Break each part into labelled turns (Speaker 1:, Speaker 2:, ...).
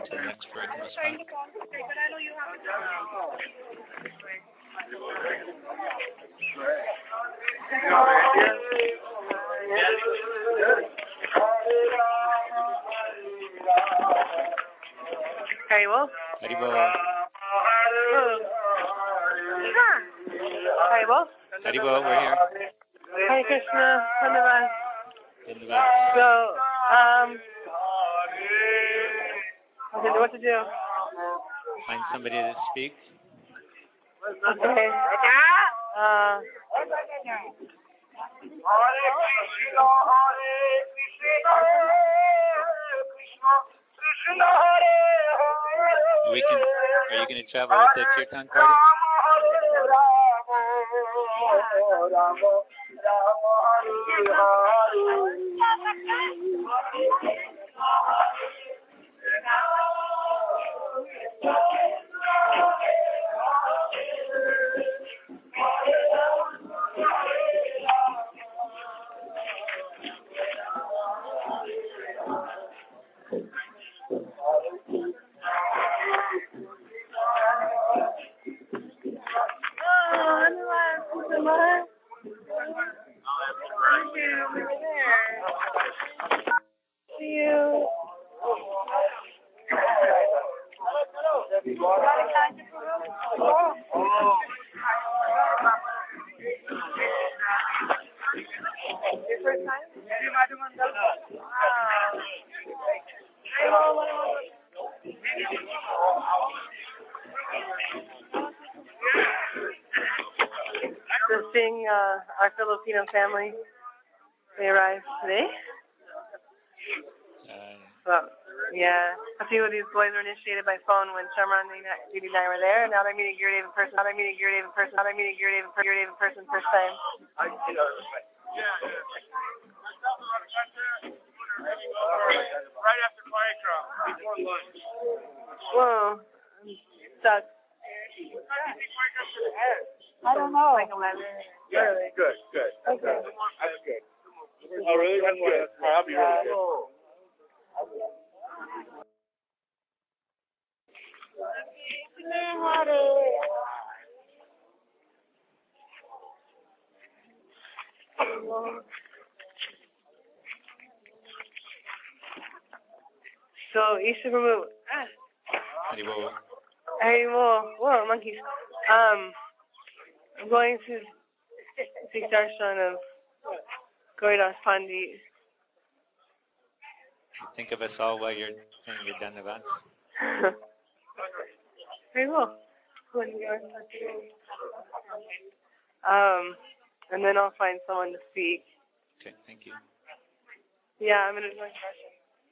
Speaker 1: to the next Parikrama spot.
Speaker 2: Haribol?
Speaker 1: Haribol.
Speaker 2: Haribol?
Speaker 1: Haribol, we're here.
Speaker 2: Hare Krishna, Dhanyavad.
Speaker 1: Dhanyavad.
Speaker 2: So, what to do?
Speaker 1: Find somebody to speak.
Speaker 2: Okay.
Speaker 1: Are you going to travel with the Kirtan party?
Speaker 2: See you. So seeing our Filipino family, they arrived today. Well, yeah, a few of these boys were initiated by phone when Shamran and Judy and I were there, and now they're meeting Gurudev in person. First time.
Speaker 3: Right after Parikrama, before lunch.
Speaker 2: Whoa, I'm stuck.
Speaker 4: I don't know.
Speaker 2: Like 11.
Speaker 3: Yeah, good.
Speaker 2: Okay.
Speaker 3: That's good. Oh, really? That's good. I'll be really good.
Speaker 2: So, Isha Prabhu.
Speaker 1: Haribol.
Speaker 2: Whoa, monkeys. I'm going to see darshan of Gauridas Pandit.
Speaker 1: You think of us all while you're doing your Dhanyavads.
Speaker 2: Very well. And then I'll find someone to speak.
Speaker 1: Okay, thank you.
Speaker 2: Yeah, I'm going to join darshan.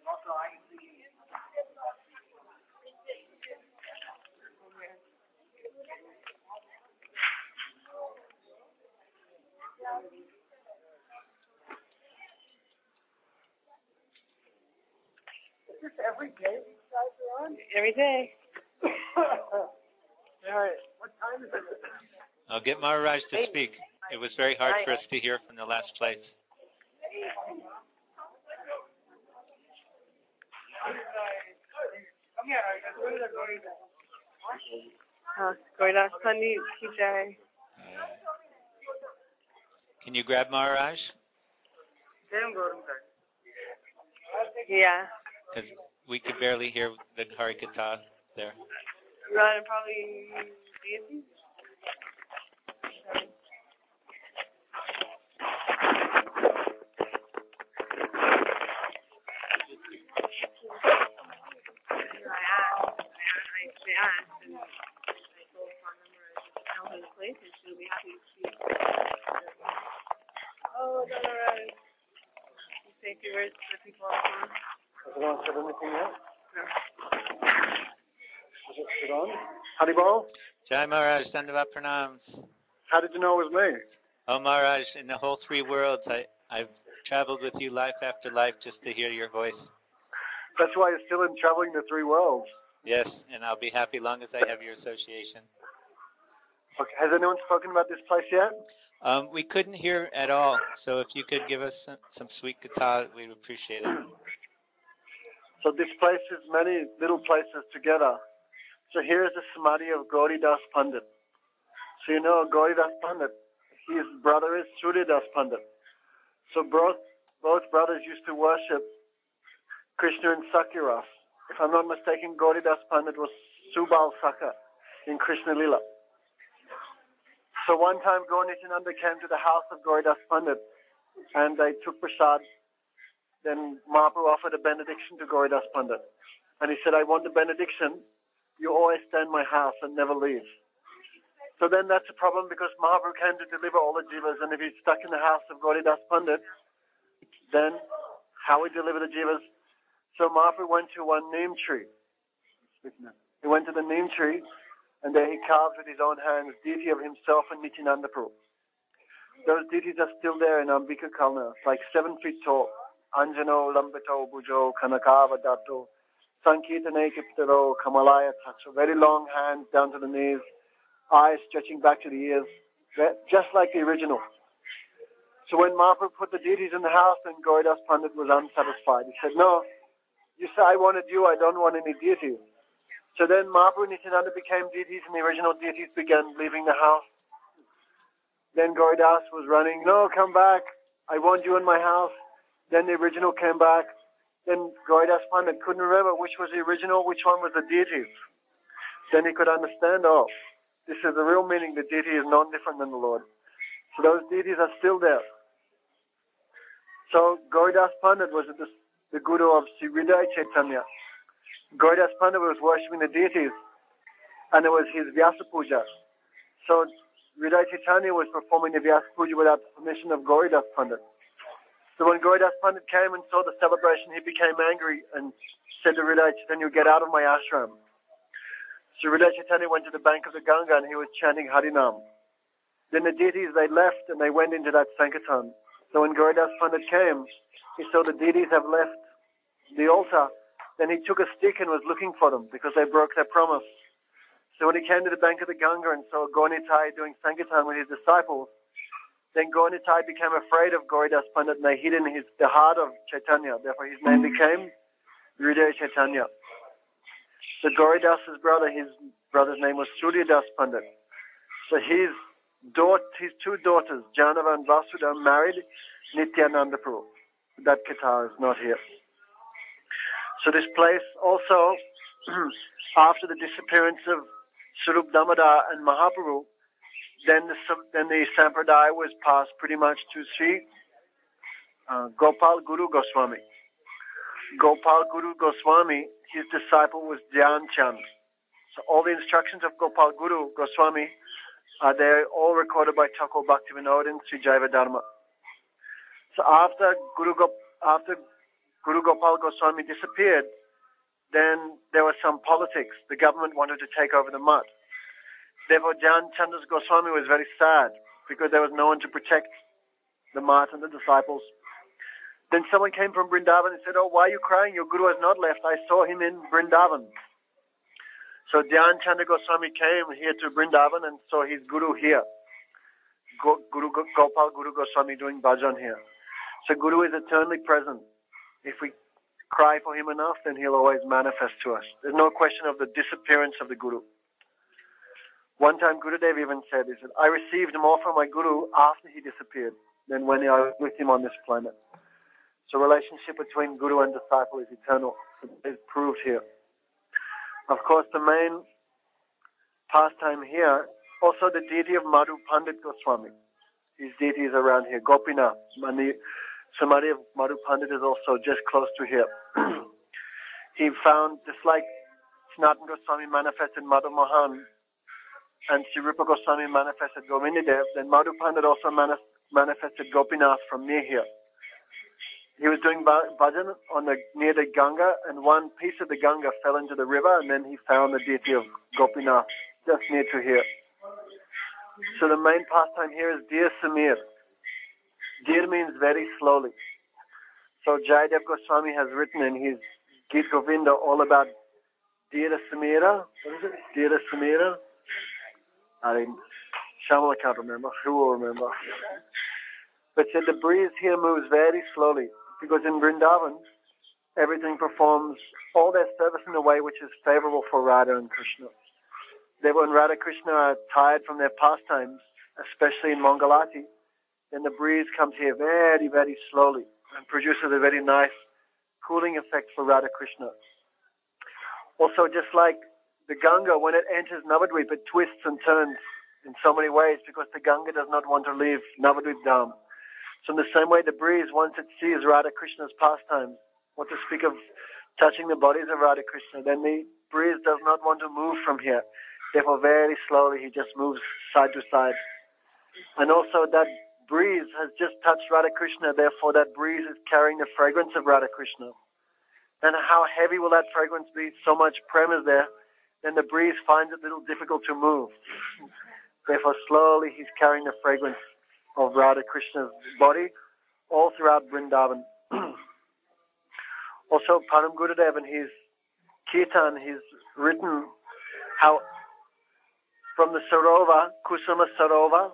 Speaker 4: Is this every day these guys are on?
Speaker 2: Every day.
Speaker 4: All right. What time is it?
Speaker 1: I'll get Maharaj to speak. It was very hard for us to hear from the last place.
Speaker 2: Gauridas Pandit, Ki Jai.
Speaker 1: Can you grab Maharaj?
Speaker 2: Yeah.
Speaker 1: Because we could barely hear the Harikatha there.
Speaker 2: Run and probably deity. They asked, and I told tell her the place, and she'll be happy to see. Oh, Dolores. You say a few words to the people on the phone?
Speaker 4: Has anyone said anything yet?
Speaker 2: No.
Speaker 4: Is it sit on? Haribol?
Speaker 1: Jai Maharaj, Dhanyavad Pranams.
Speaker 4: How did you know it was me?
Speaker 1: Oh Maharaj, in the whole three worlds, I've traveled with you life after life just to hear your voice.
Speaker 4: That's why you're still in traveling the three worlds.
Speaker 1: Yes, and I'll be happy long as I have your association.
Speaker 4: Okay. Has anyone spoken about this place yet?
Speaker 1: We couldn't hear at all, so if you could give us some sweet guitar, we'd appreciate it.
Speaker 4: So this place is many little places together. So here is the samadhi of Gauridas Pandit. So you know Gauridas Pandit, his brother is Suryadas Pandit. So both brothers used to worship Krishna and Sakyaras. If I'm not mistaken, Gauridas Pandit was Subal Saka in Krishna Lila. So one time Gaur Nityananda came to the house of Gauridas Pandit and they took prasad. Then Mahaprabhu offered a benediction to Gauridas Pandit. And he said, I want the benediction. You always stay in my house and never leave. So then that's a problem because Mahaprabhu came to deliver all the jivas, and if he's stuck in the house of Gauridas Pandit, then how we deliver the jivas? So Mahaprabhu went to one neem tree. He went to the neem tree, and there he carved with his own hands deity of himself and Nityananda Prabhu. Those deities are still there in Ambika Kalna. It's like 7 feet tall. Anjano, Lambito, Bujo, Kanakava, Dato, Sankirtane, Kiptaro, Kamalaya, Tacho. Very long hands down to the knees, eyes stretching back to the ears, just like the original. So when Mahaprabhu put the deities in the house, then Gauridas Pandit was unsatisfied. He said, no, you say I wanted you, I don't want any deities. So then Mahaprabhu and Nityananda became deities, and the original deities began leaving the house. Then Gauridas was running, no, come back, I want you in my house. Then the original came back. Then Gauridas Pandit couldn't remember which was the original, which one was the deities. Then he could understand, oh, this is the real meaning, the deity is non different than the Lord. So those deities are still there. So Gauridas Pandit was the guru of Sri Hridaya Chaitanya. Gauridas Pandit was worshipping the deities, and it was his Vyasa Puja. So Hridaya Chaitanya was performing the Vyasa Puja without the permission of Gauridas Pandit. So when Gauridas Pandit came and saw the celebration, he became angry and said to Hridaya Chaitanya, get out of my ashram. So Hridaya Chaitanya went to the bank of the Ganga and he was chanting Harinam. Then the deities, they left and they went into that Sankirtan. So when Gauridas Pandit came, he saw the deities have left the altar. Then he took a stick and was looking for them because they broke their promise. So when he came to the bank of the Ganga and saw Gaur Nitai doing Sankirtan with his disciples, then Gaur Nitai became afraid of Gauridas Pandit and they hid in the heart of Chaitanya. Therefore his name became Hridaya Chaitanya. So Gauridas' brother, his brother's name was Suryadas Pandit. So his two daughters, Janava and Vasudha, married Nityananda Prabhu. That Katha is not here. So this place also, after the disappearance of Swarup Damodar and Mahaprabhu, then the Sampradaya was passed pretty much to Sri Gopal Guru Goswami. Gopal Guru Goswami, his disciple was Dhyan Chand. So all the instructions of Gopal Guru Goswami are there, all recorded by Thakur Bhaktivinoda in Sri Jaiva Dharma. So after Guru Gopal Goswami disappeared, then there was some politics. The government wanted to take over the mutt. Therefore, Dhyan Chandas Goswami was very sad because there was no one to protect the mutt and the disciples. Then someone came from Vrindavan and said, oh, why are you crying? Your Guru has not left. I saw him in Vrindavan. So Dhyan Chanda Goswami came here to Vrindavan and saw his Guru here. Gopal Guru Goswami doing bhajan here. So Guru is eternally present. If we cry for him enough, then he'll always manifest to us. There's no question of the disappearance of the Guru. One time Gurudev even said, he said, I received more from my Guru after he disappeared than when I was with him on this planet. So relationship between Guru and disciple is eternal. It is proved here. Of course, the main pastime here, also the deity of Madhu Pandit Goswami. His deity is around here, Gopinath. And the samadhi of Madhu Pandit is also just close to here. He found, just like Sanatana Goswami manifested Madhu Mohan and Sri Rupa Goswami manifested Govindadev, then Madhu Pandit also manifested Gopinath from near here. He was doing bhajan near the Ganga, and one piece of the Ganga fell into the river, and then he found the deity of Gopinath just near to here. So the main pastime here is Dear Samir. Dear means very slowly. So Jayadev Goswami has written in his Gita Govinda all about Dear Samira. What is it? Dear Samira? Shamala can't remember. Who will remember? But said the breeze here moves very slowly. Because in Vrindavan, everything performs all their service in a way which is favorable for Radha and Krishna. Then when Radha and Krishna are tired from their pastimes, especially in Mangalati, then the breeze comes here very, very slowly and produces a very nice cooling effect for Radha Krishna. Also, just like the Ganga, when it enters Navadvip, it twists and turns in so many ways because the Ganga does not want to leave Navadvip Dham. So in the same way, the breeze, once it sees Radha Krishna's pastimes, what to speak of touching the bodies of Radha Krishna, then the breeze does not want to move from here. Therefore, very slowly, he just moves side to side. And also, that breeze has just touched Radha Krishna, therefore that breeze is carrying the fragrance of Radha Krishna. And how heavy will that fragrance be? So much prem is there, then the breeze finds it a little difficult to move. Therefore, slowly he's carrying the fragrance of Radha Krishna's body all throughout Vrindavan. Also, Param Gurudev in his Kirtan, he's written how from the Sarova, Kusuma Sarova,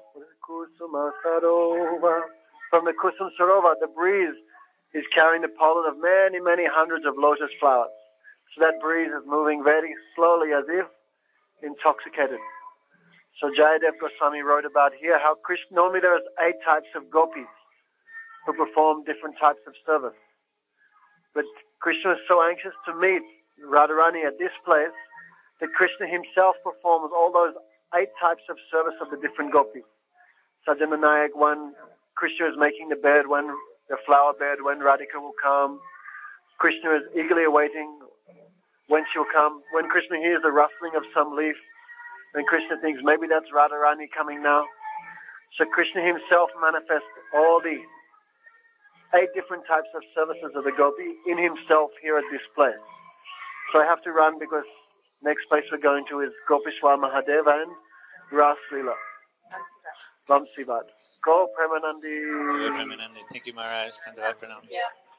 Speaker 4: from the Kusum Sarova, the breeze is carrying the pollen of many, many hundreds of lotus flowers. So that breeze is moving very slowly as if intoxicated. So Jayadev Goswami wrote about here how Krishna, normally there's 8 types of gopis who perform different types of service. But Krishna is so anxious to meet Radharani at this place that Krishna himself performs all those 8 types of service of the different gopis. Sajamanayak, when Krishna is making the bed, when the flower bed, when Radhika will come. Krishna is eagerly awaiting when she'll come. When Krishna hears the rustling of some leaf, then Krishna thinks maybe that's Radharani coming now. So Krishna himself manifests all the 8 different types of services of the gopi in himself here at this place. So I have to run because next place we're going to is Gopishwar Mahadeva and Ras Leela. Vamsivad. Go Premanandi.
Speaker 1: Go Premanandi. Thank you, Maharaj. Dandavat pranams.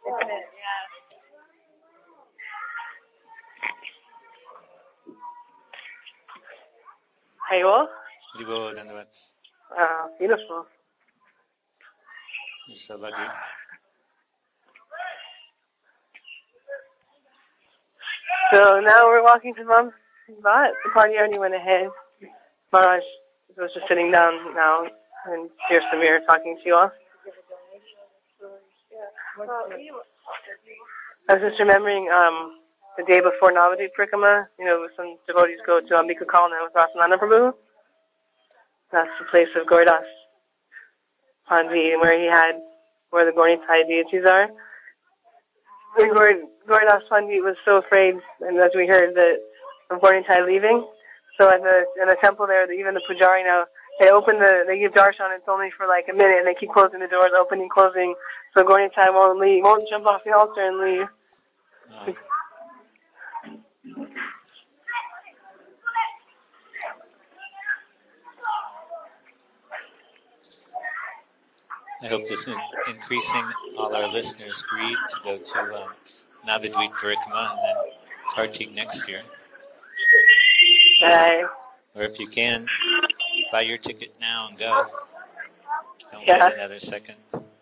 Speaker 2: Hey, all.
Speaker 1: Haribo, Dandavats.
Speaker 2: Beautiful.
Speaker 1: You're so lucky.
Speaker 2: So now we're walking to Mom's spot. The party already went ahead. Maharaj was just sitting down now, and here's Samir talking to you all. I was just remembering the day before Navadvip Parikrama, some devotees go to Ambika Kalna with Rasananda Prabhu. That's the place of Gauridas Pandit, where the Gaurnitai deities are. And Gauridas Pandit was so afraid, and as we heard, of Gaurnitai leaving. So in the temple there, even the pujari now, they give darshan, it's only for like a minute, and they keep closing the doors, opening, closing, so Gaurnitai won't jump off the altar and leave.
Speaker 1: Wow. I hope this is increasing all our listeners' greed to go to Navadvip Parikrama and then Kartik next year. Or if you can, buy your ticket now and go. Don't wait another second.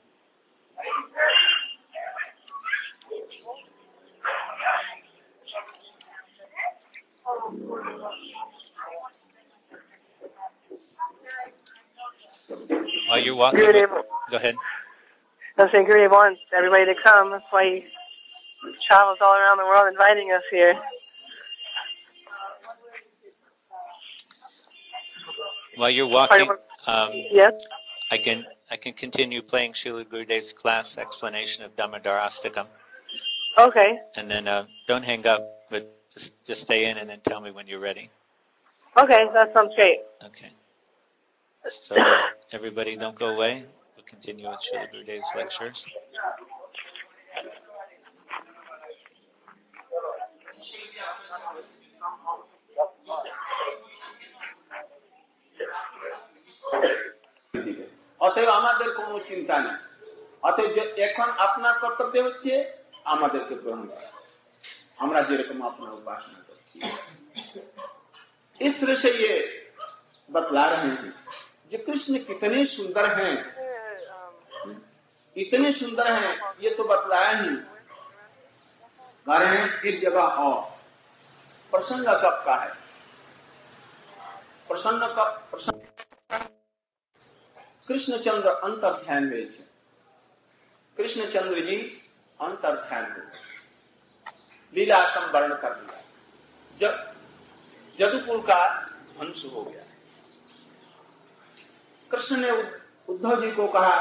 Speaker 1: While you're walking, go ahead.
Speaker 2: I was saying Gurudev wants everybody to come. That's why he travels all around the world inviting us here.
Speaker 1: While you're walking,
Speaker 2: yes?
Speaker 1: I can continue playing Srila Gurudev's class explanation of Damodar Astakam.
Speaker 2: Okay.
Speaker 1: And then don't hang up, but just stay in and then tell me when you're ready.
Speaker 2: Okay, that sounds great.
Speaker 1: Okay. So everybody don't go away. We'll continue with Srila Gurudev's lectures.
Speaker 5: অতএব আমাদের কোনো চিন্তা নেই। অতএব এখন আপনার কর্তব্য হচ্ছে আমাদেরকে গ্রহণ করা। আমরা যেরকম আপনার উপাসনা করছি। इस तरह से ये बतला रहे हैं कि कृष्ण कितने सुंदर हैं, इतने सुंदर हैं, ये तो बतलाया ही। कह रहे हैं एक जगह और प्रसंग कब का है, प्रसंग कृष्णचंद्र अंतर ध्यान हुए, कृष्णचंद्र जी अंतर ध्यान हुए, लीला संवरण कर दिया, जब जदुकुल का ध्वंस हो गया। कृष्ण ने उद्धव जी को कहा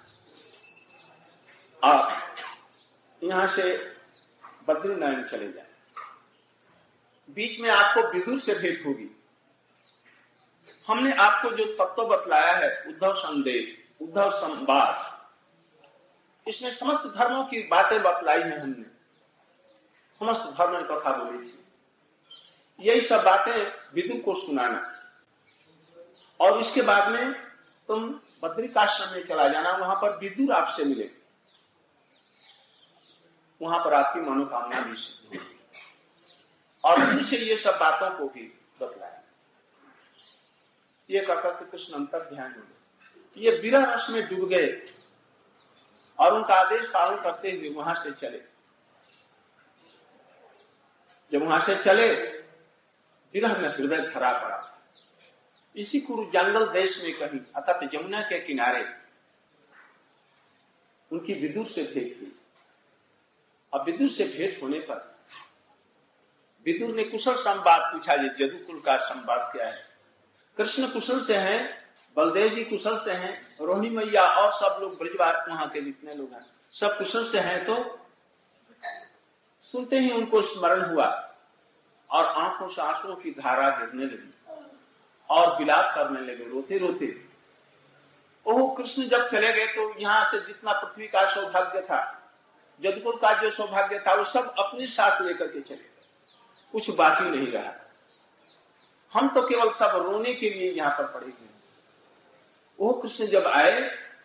Speaker 5: आप यहां से बद्रीनारायण चले जाए, बीच में आपको विदुर से भेंट होगी। हमने आपको जो तत्व बतलाया है उद्धव संदेश, उद्धव संवाद, इसमें समस्त धर्मों की बातें बतलाई हैं, हमने समस्त धर्म कथा बोली थी, यही सब बातें विदुर को सुनाना, और इसके बाद में तुम बद्रिकाश्रम में चला जाना, वहां पर विदुर आपसे मिले, वहां पर आपकी मनोकामना भी सिद्ध होगी। और उनसे ये सब बातों को भी बतलाया। ये कहकर कृष्ण अंतर ध्यान हो गए, ये विरह रस में डूब गए और उनका आदेश पालन करते हुए वहां से चले। जब वहां से चले, विरह में हृदय भरा पड़ा। इसी कुरु जंगल देश में कहीं अर्थात यमुना के किनारे उनकी विदुर से भेंट हुई। अब विदुर से भेंट होने पर विदुर ने कुशल संवाद पूछा, ये जदुकुल का संवाद क्या है। कृष्ण कुशल से हैं, बलदेव जी कुशल से हैं, रोहिणी मैया और सब लोग ब्रजवार वहां के जितने लोग हैं सब कुशल से हैं। तो सुनते ही उनको स्मरण हुआ और आंखों से आंसुओं की धारा गिरने लगी और विलाप करने लगे रोते रोते। ओह कृष्ण जब चले गए तो यहाँ से जितना पृथ्वी का सौभाग्य था, जदुकुल का जो सौभाग्य था, वो सब अपने साथ लेकर के चले गए, कुछ बाकी नहीं रहा। हम तो केवल सब रोने के लिए यहाँ पर पड़े हुए। वो कृष्ण जब आए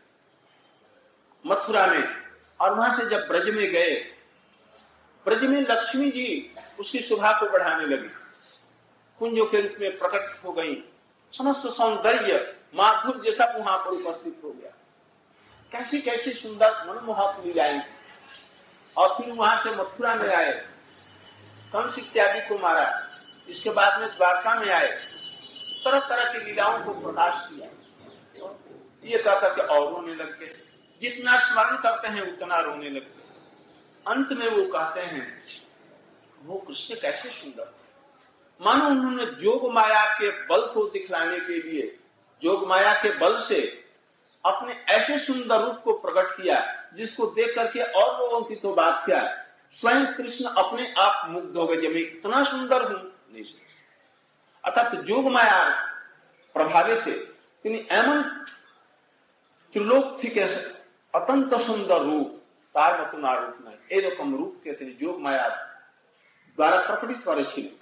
Speaker 5: मथुरा में और वहां से जब ब्रज में गए, ब्रज में लक्ष्मी जी उसकी शोभा को बढ़ाने लगी, कुंजों के रूप में प्रकटित हो गई, समस्त सौंदर्य माधुर्य सब वहां पर उपस्थित हो गया। कैसी कैसी सुंदर मनमोहक लीलाएं। और फिर वहां से मथुरा में आए, कंस इत्यादि को मारा, इसके बाद में द्वारका में आए, तरह तरह की लीलाओं को प्रकाश किया। ये कहता कि और रोने लगते, जितना स्मरण करते हैं उतना रोने लगते। अंत में वो कहते हैं वो कृष्ण कैसे सुंदर, मानो उन्होंने जोग माया के बल को दिखलाने के लिए जोग माया के बल से अपने ऐसे सुंदर रूप को प्रकट किया जिसको देख करके और लोगों की तो बात क्या, स्वयं कृष्ण अपने आप मुग्ध हो गए, जब मैं इतना सुंदर हूं नहीं समझ। अर्थात जोग माया प्रभावित थे, एमन त्रिलोक थी कैसे अत्यंत सुंदर रूप, तार मतुना रूप नहीं, एरकम रूप के थे जोग माया द्वारा प्रकटित करे।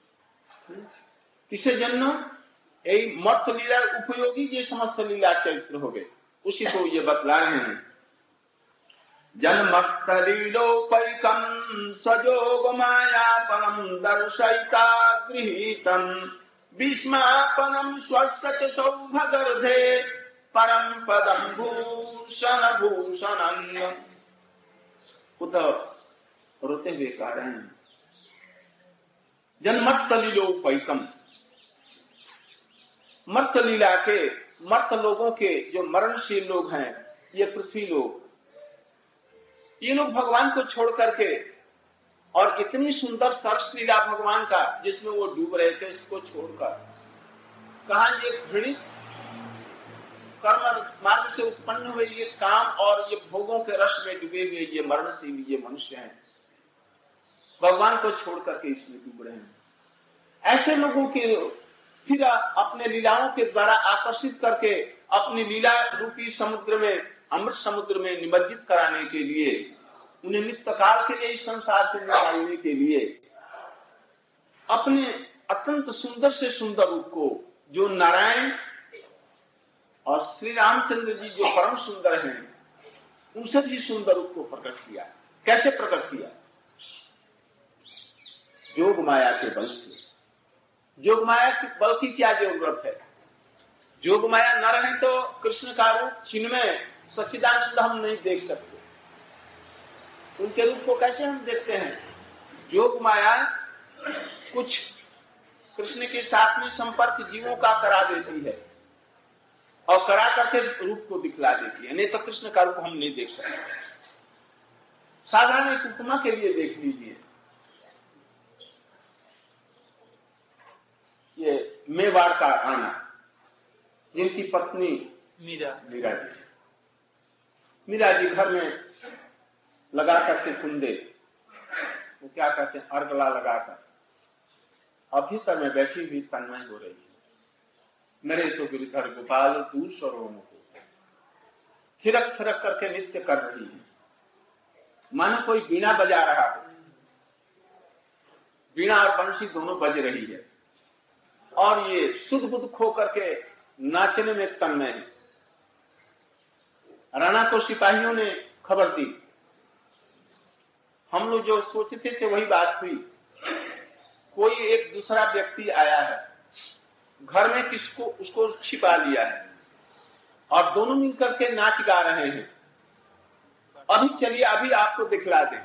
Speaker 5: किसे जन्म मर्त लीला उपयोगी ये समस्त लीला चरित्र हो गए, उसी को ये बतला रहे हैं। जन्मत्त लीलोपैकम सजोग माया परम दर्शयिता गृहीतम विस्मापनम स्वस्य सौभगर्धे परम पदम भूषण भूषण। उद्धव रोते हुए कह रहे हैं जन्मत्त लीलोपैकम, मर्त लीला के मर्त लोगों के जो मरणशील लोग हैं, ये पृथ्वी लोग, ये लोग भगवान को छोड़ करके और इतनी सुंदर सरस लीला भगवान का जिसमें वो डूब रहे थे, इसको छोड़कर कहा ये घृणित कर्म मार्ग से उत्पन्न हुए ये काम और ये भोगों के रस में डूबे हुए ये मरणशील ये मनुष्य हैं, भगवान को छोड़ करके इसमें डूब रहे हैं। ऐसे लोगों के फिर अपने लीलाओं के द्वारा आकर्षित करके अपनी लीला रूपी समुद्र में, अमृत समुद्र में निमज्जित कराने के लिए, उन्हें नित्य काल के लिए इस संसार से निकालने के लिए अपने अत्यंत सुंदर से सुंदर रूप को, जो नारायण और श्री रामचंद्र जी जो परम सुंदर हैं, उनसे भी सुंदर रूप को प्रकट किया। कैसे प्रकट किया? जोग माया के बल से। जोग माया के बल की क्या जरूरत है? जोग माया न रहे तो कृष्ण का रूप चिन्मय सच्चिदानंद हम नहीं देख सकते। उनके रूप को कैसे हम देखते हैं? जोग माया कुछ कृष्ण के साथ में संपर्क जीवों का करा देती है और करा करके रूप को दिखला देती है। नहीं तो कृष्ण का रूप हम नहीं देख सकते। साधारण एक उपमा के लिए देख लीजिए, ये मेवाड़ का राणा जिनकी पत्नी मीरा जी घर में लगा करके कुंडे, वो क्या कहते हैं, अर्गला लगाकर भीतर में बैठी हुई तन्मय हो रही है। मेरे तो गिरधर गोपाल तू स्वरों को थिरक थिरक करके नृत्य कर रही है, मानो कोई बीणा बजा रहा हो। बीणा और बंशी दोनों बज रही है और ये सुध बुध खो करके नाचने में तन्मय है। राणा को सिपाहियों ने खबर दी। हम लोग जो सोचते थे वही बात हुई। कोई एक दूसरा व्यक्ति आया है, घर में किसको उसको छिपा लिया है और दोनों मिलकर के नाच गा रहे हैं। अभी चलिए अभी आपको दिखला दे।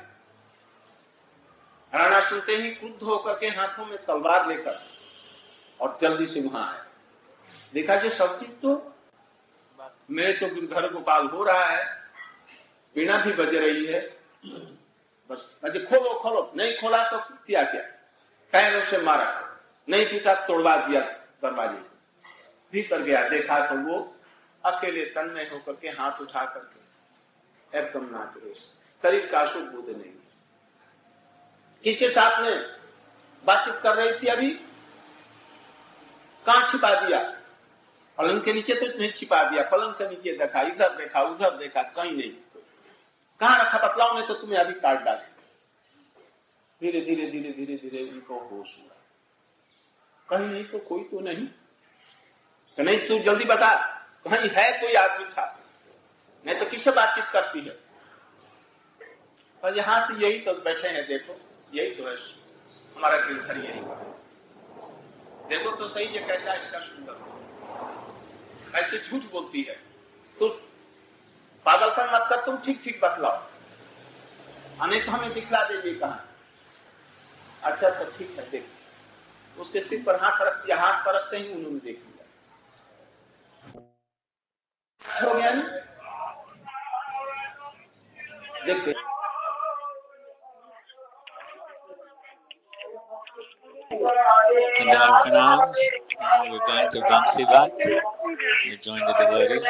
Speaker 5: राणा सुनते ही क्रुद्ध होकर के हाथों में तलवार लेकर और जल्दी से वहां आए। देखा जो सब चीज तो मेरे तो गिरधर गोपाल हो रहा है, वीणा भी बज रही है, बस अजय खोलो खोलो। नहीं खोला तो किया क्या, पैरों से मारा, नहीं टूटा तोड़वा दिया दरवाजे। भीतर गया, देखा तो वो अकेले तन्मय होकर के हाथ उठा करके एकदम नाच रहे, शरीर का सुख बोध नहीं। किसके साथ में बातचीत कर रही थी अभी, कहां छिपा दिया? पलंग के नीचे तो नहीं छिपा दिया, पलंग के नीचे देखा, इधर देखा उधर देखा, कहीं नहीं। कहां रखा बतलाओ, नहीं तो तुम्हें अभी काट डाल। धीरे धीरे धीरे धीरे धीरे उनको होश हुआ, कहीं नहीं तो कोई तो नहीं। तो नहीं तू जल्दी बता, कहीं है कोई आदमी था, नहीं तो किससे बातचीत करती है? और यहाँ तो यही तो बैठे हैं, देखो यही तो है हमारा गिरधर, यही देखो तो सही है कैसा इसका सुंदर। ऐसे झूठ बोलती है, तो पागलपन मत कर, तुम ठीक ठीक बतलाओ, नहीं तो हमें दिखला देगी कहां। अच्छा तो ठीक है, देख। उसके सिर पर हाथ रख दिया, हाथ पर रखते ही उन्होंने देख लिया। हो गया ना, देखते
Speaker 1: Pranams. Now we're going to Vamsivat. We join the devotees.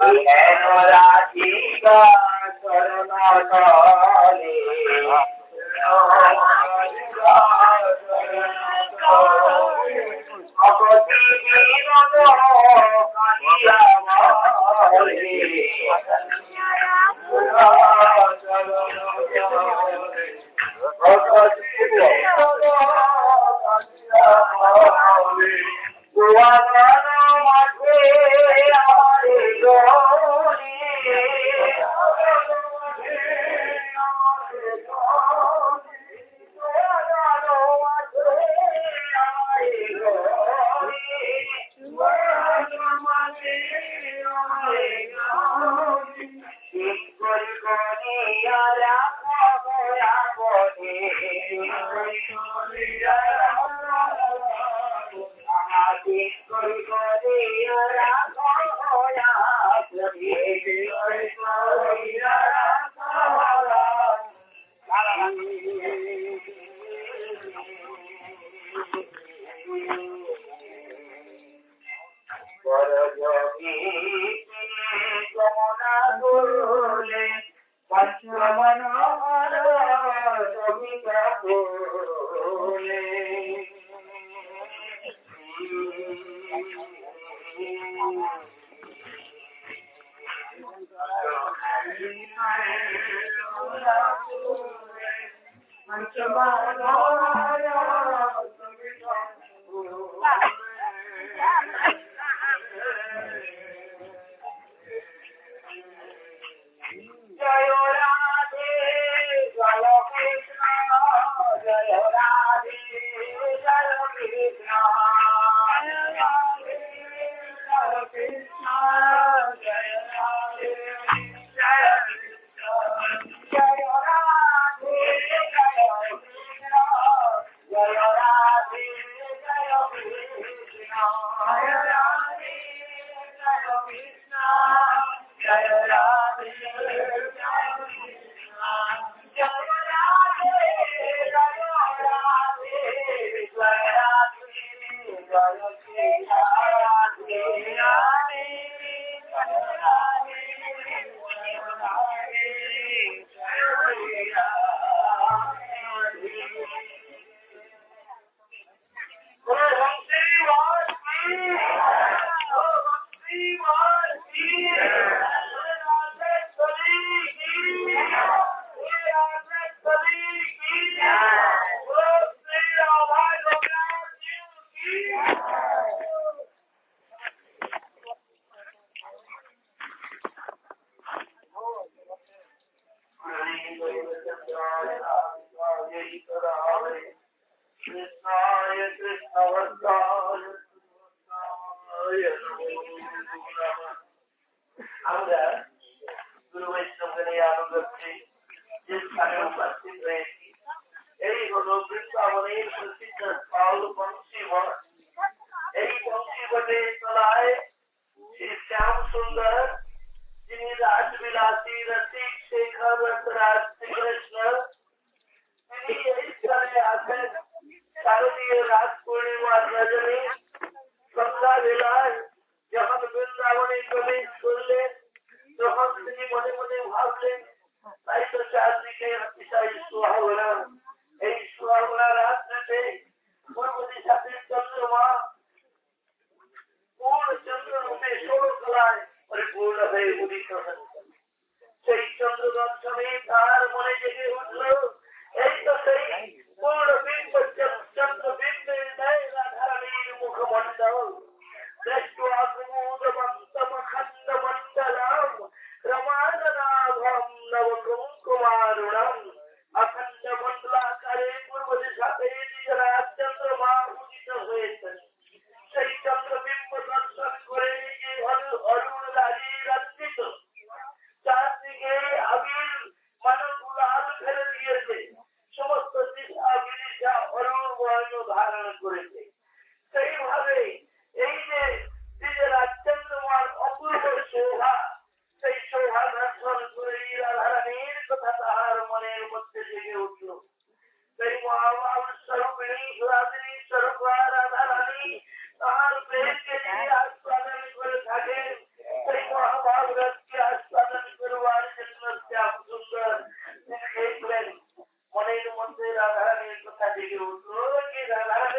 Speaker 3: তার প্রেমকে নিয়ে আস্বাদন করে থাকেন সেই মহাভাব